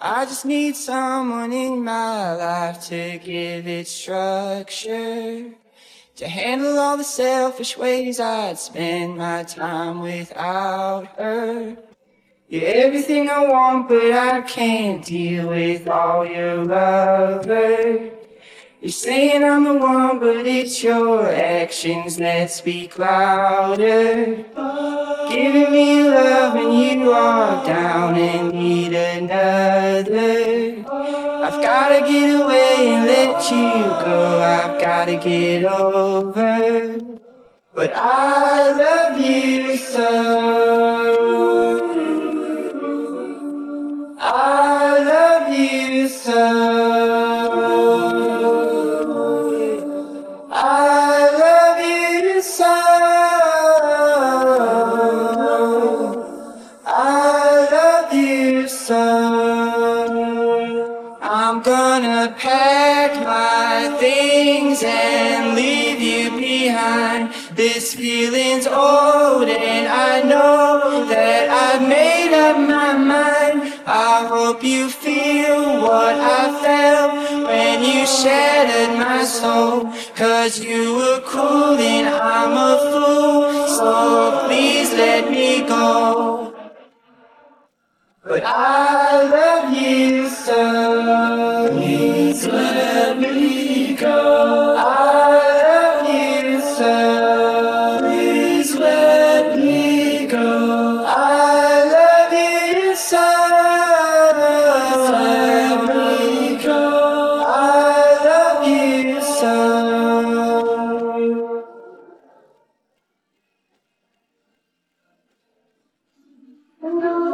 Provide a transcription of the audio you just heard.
I just need someone in my life to give it structure, to handle all the selfish ways I'd spend my time without her. You're everything I want, but I can't deal with all your lovers. You're saying I'm the one, but it's your actions that speak louder. Giving me love and you are down and need another. I've gotta get away and let you go, I've gotta get over. But I love you so. I love you so. I love you so. I love you so. I'm gonna pack my things and leave you behind. This feeling's old and I know that I've made up my mind. I hope you feel what I felt when you shattered my soul. 'Cause you were cruel and I'm a fool, so please let me go. But I love you so. Please let me go. I love you so. Please let me go. I love you so. Let me go. I love you so. No.